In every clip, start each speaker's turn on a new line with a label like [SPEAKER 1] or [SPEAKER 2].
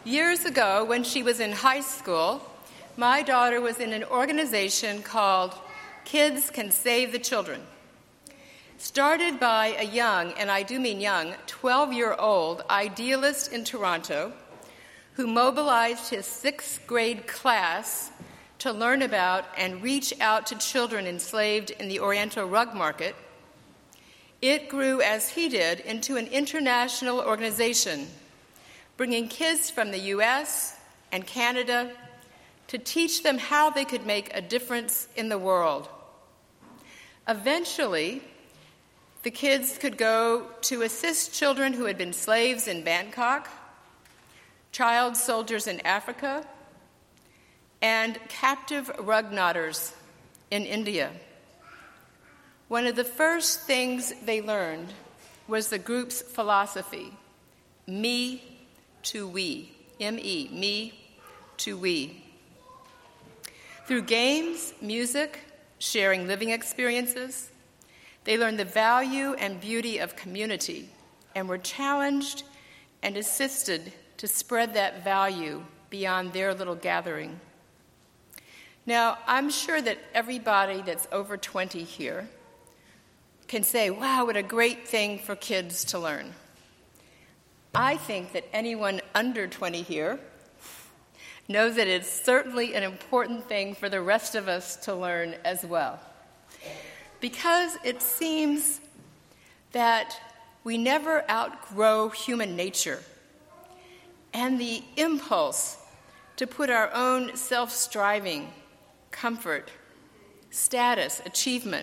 [SPEAKER 1] Years ago, when she was in high school, my daughter was in an organization called Kids Can Save the Children. Started by a young, and I do mean young, 12-year-old idealist in Toronto who mobilized his 6th grade class to learn about and reach out to children enslaved in the Oriental rug market, it grew, as he did, into an international organization, bringing kids from the U.S. and Canada to teach them how they could make a difference in the world. Eventually, the kids could go to assist children who had been slaves in Bangkok, child soldiers in Africa, and captive rug knotters in India. One of the first things they learned was the group's philosophy, me to we, M-E, me to we. Through games, music, sharing living experiences, they learned the value and beauty of community and were challenged and assisted to spread that value beyond their little gathering. Now, I'm sure that everybody that's over 20 here can say, wow, what a great thing for kids to learn. I think that anyone under 20 here knows that it's certainly an important thing for the rest of us to learn as well. Because it seems that we never outgrow human nature and the impulse to put our own self-striving, comfort, status, achievement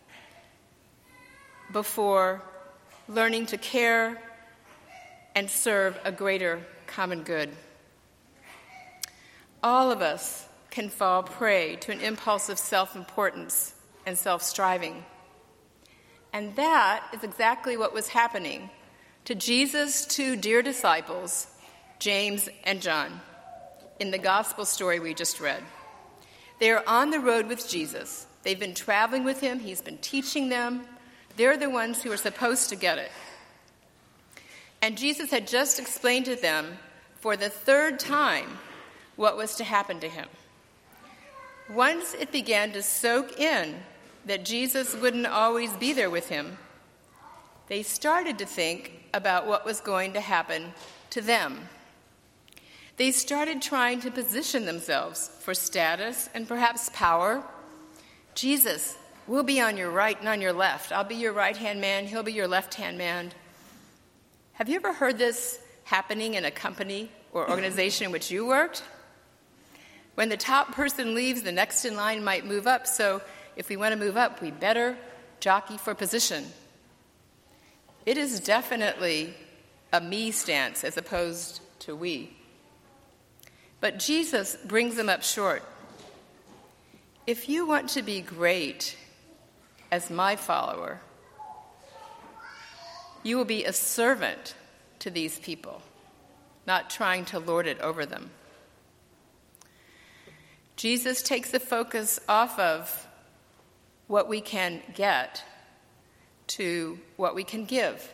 [SPEAKER 1] before learning to care and serve a greater common good. All of us can fall prey to an impulse of self-importance and self-striving. And that is exactly what was happening to Jesus' 2 dear disciples, James and John, in the gospel story we just read. They are on the road with Jesus. They've been traveling with him. He's been teaching them. They're the ones who are supposed to get it. And Jesus had just explained to them for the 3rd time what was to happen to him. Once it began to soak in that Jesus wouldn't always be there with him, they started to think about what was going to happen to them. They started trying to position themselves for status and perhaps power. Jesus, we'll be on your right and on your left. I'll be your right-hand man. He'll be your left-hand man. Have you ever heard this happening in a company or organization in which you worked? When the top person leaves, the next in line might move up. So if we want to move up, we better jockey for position. It is definitely a me stance as opposed to we. But Jesus brings them up short. If you want to be great as my follower, you will be a servant to these people, not trying to lord it over them. Jesus takes the focus off of what we can get to what we can give.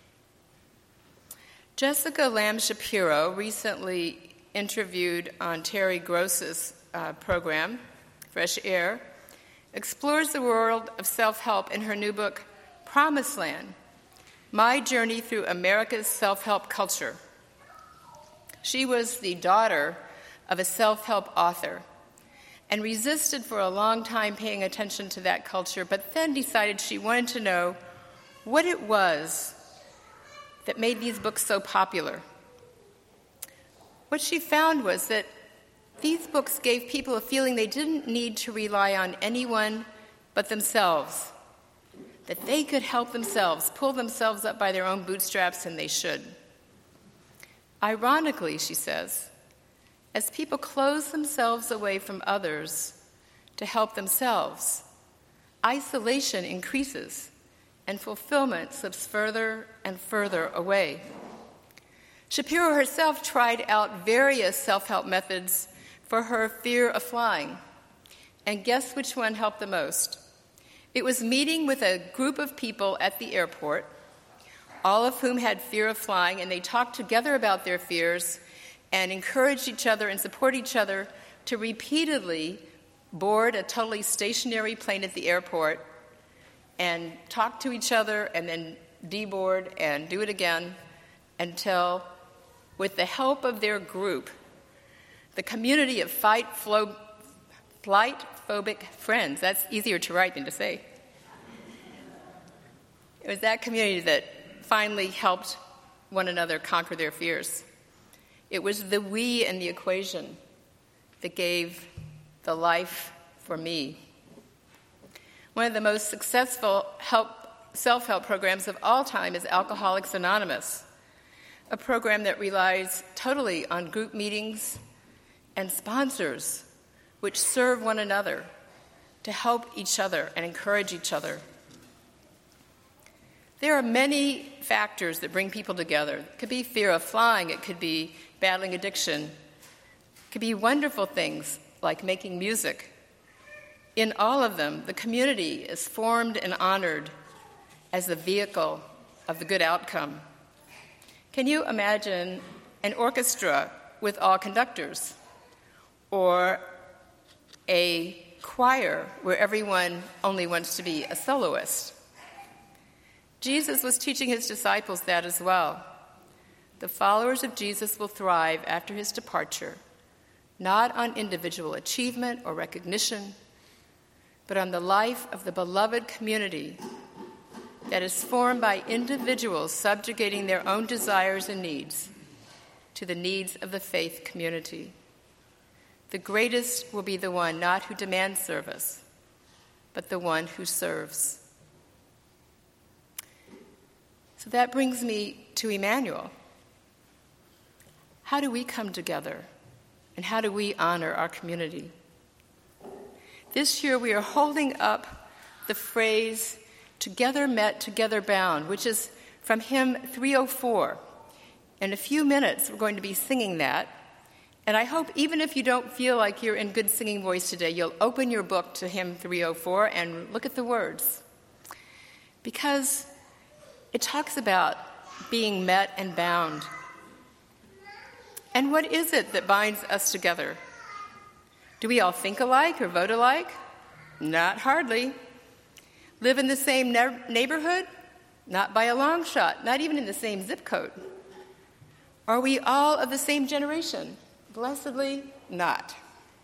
[SPEAKER 1] Jessica Lamb Shapiro recently interviewed on Terry Gross's program, Fresh Air, explores the world of self-help in her new book, Promised Land, My Journey Through America's Self-Help Culture. She was the daughter of a self-help author and resisted for a long time paying attention to that culture, but then decided she wanted to know what it was that made these books so popular. What she found was that these books gave people a feeling they didn't need to rely on anyone but themselves, that they could help themselves, pull themselves up by their own bootstraps, and they should. Ironically, she says, as people close themselves away from others to help themselves, isolation increases and fulfillment slips further and further away. Shapiro herself tried out various self-help methods for her fear of flying, and guess which one helped the most? It was meeting with a group of people at the airport, all of whom had fear of flying, and they talked together about their fears and encouraged each other and support each other to repeatedly board a totally stationary plane at the airport and talk to each other and then deboard and do it again until, with the help of their group, the community of flight-phobic friends, that's easier to write than to say, it was that community that finally helped one another conquer their fears. It was the we in the equation that gave the life for me. One of the most successful self-help programs of all time is Alcoholics Anonymous, a program that relies totally on group meetings and sponsors which serve one another to help each other and encourage each other. There are many factors that bring people together. It could be fear of flying. It could be battling addiction. It could be wonderful things like making music. In all of them, the community is formed and honored as the vehicle of the good outcome. Can you imagine an orchestra with all conductors, or a choir where everyone only wants to be a soloist? Jesus was teaching his disciples that as well. The followers of Jesus will thrive after his departure, not on individual achievement or recognition, but on the life of the beloved community that is formed by individuals subjugating their own desires and needs to the needs of the faith community. The greatest will be the one not who demands service, but the one who serves. So that brings me to Emmanuel. How do we come together, and how do we honor our community? This year we are holding up the phrase, "Together met, together bound," which is from hymn 304. In a few minutes we're going to be singing that, and I hope even if you don't feel like you're in good singing voice today, you'll open your book to hymn 304 and look at the words. Because it talks about being met and bound. And what is it that binds us together? Do we all think alike or vote alike? Not hardly. Live in the same neighborhood? Not by a long shot, not even in the same zip code. Are we all of the same generation? Blessedly not.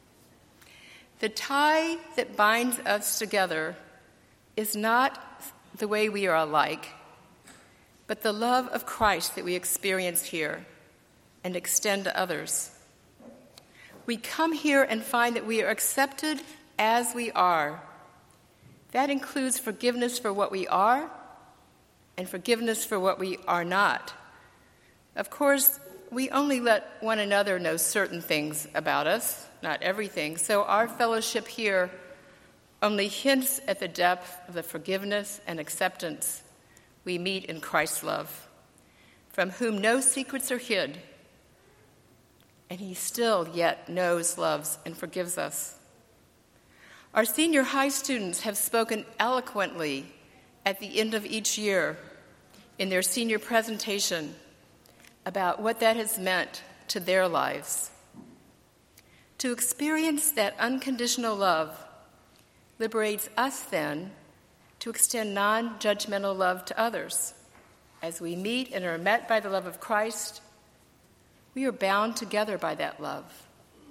[SPEAKER 1] The tie that binds us together is not the way we are alike, but the love of Christ that we experience here and extend to others. We come here and find that we are accepted as we are. That includes forgiveness for what we are and forgiveness for what we are not. Of course, we only let one another know certain things about us, not everything, so our fellowship here only hints at the depth of the forgiveness and acceptance we meet in Christ's love, from whom no secrets are hid, and he still yet knows, loves, and forgives us. Our senior high students have spoken eloquently at the end of each year in their senior presentation about what that has meant to their lives. To experience that unconditional love liberates us then to extend non-judgmental love to others. As we meet and are met by the love of Christ, we are bound together by that love.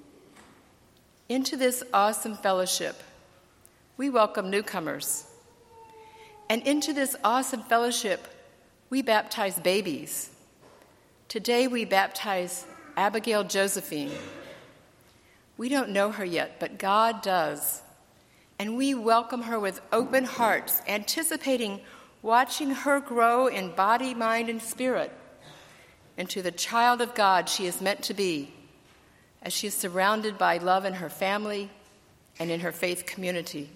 [SPEAKER 1] Into this awesome fellowship, we welcome newcomers. And into this awesome fellowship, we baptize babies. Today we baptize Abigail Josephine. We don't know her yet, but God does. And we welcome her with open hearts, anticipating watching her grow in body, mind, and spirit into the child of God she is meant to be, as she is surrounded by love in her family and in her faith community.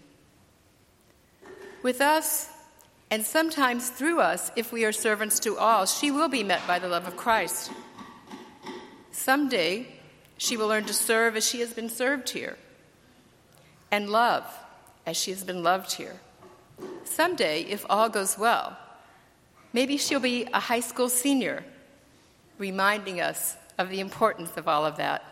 [SPEAKER 1] With us, and sometimes through us, if we are servants to all, she will be met by the love of Christ. Someday, she will learn to serve as she has been served here, and love as she has been loved here. Someday, if all goes well, maybe she'll be a high school senior, reminding us of the importance of all of that.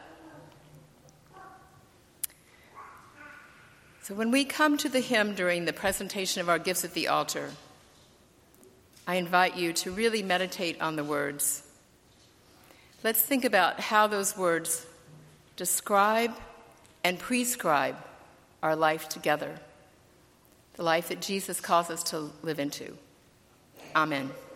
[SPEAKER 1] So when we come to the hymn during the presentation of our gifts at the altar, I invite you to really meditate on the words. Let's think about how those words describe and prescribe our life together, the life that Jesus calls us to live into. Amen.